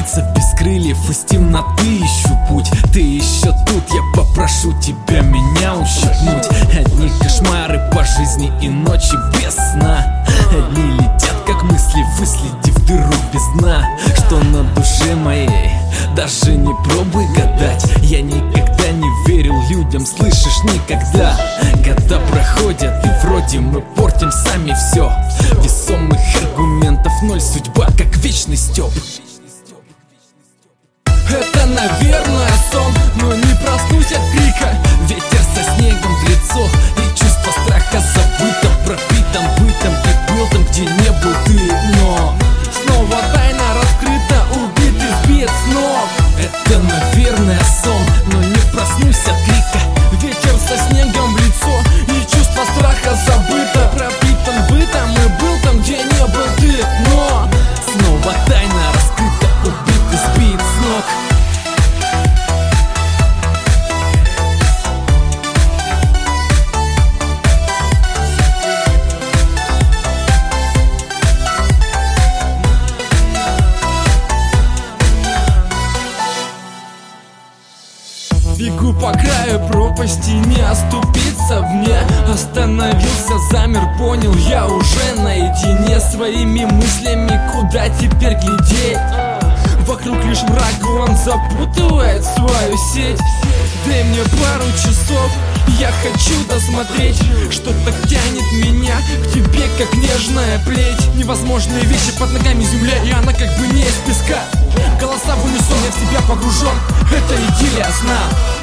птица без крыльев, из темноты ищу путь. Ты еще тут, я попрошу тебя меня ущипнуть. Одни кошмары по жизни и ночи без сна. Одни летят, как мысли, выследив дыру без дна. Что на душе моей, даже не пробуй гадать. Я никогда не верил людям, слышишь, никогда. Года проходят, и вроде мы портим сами все. Весомых аргументов ноль, судьба как вечный стёб. Это, наверное, сон, но не проснусь от крика. Ветер со снегом в лицо, и чувство страха забыто, пропитан бытом и был там, где не был ты. Но снова тайна раскрыта, убит и сбит с ног. Это, наверное, сон, но не проснусь от крика. Ветер со снегом в лицо, и чувство страха забыто, пропитан бытом и был там, где не был ты. Но снова тайна раскрыта, убит и сбит с ног. Бегу по краю пропасти, не оступиться мне. Остановился, замер, понял, я уже наедине своими мыслями, куда теперь глядеть. Вокруг лишь мрак, он запутывает свою сеть. Дай мне пару часов, я хочу досмотреть. Что так тянет меня к тебе, как нежная плеть. Невозможные вещи под ногами земля, и она как бы не из песка. Голоса в унисон, я в себя погружен, это идиллия сна.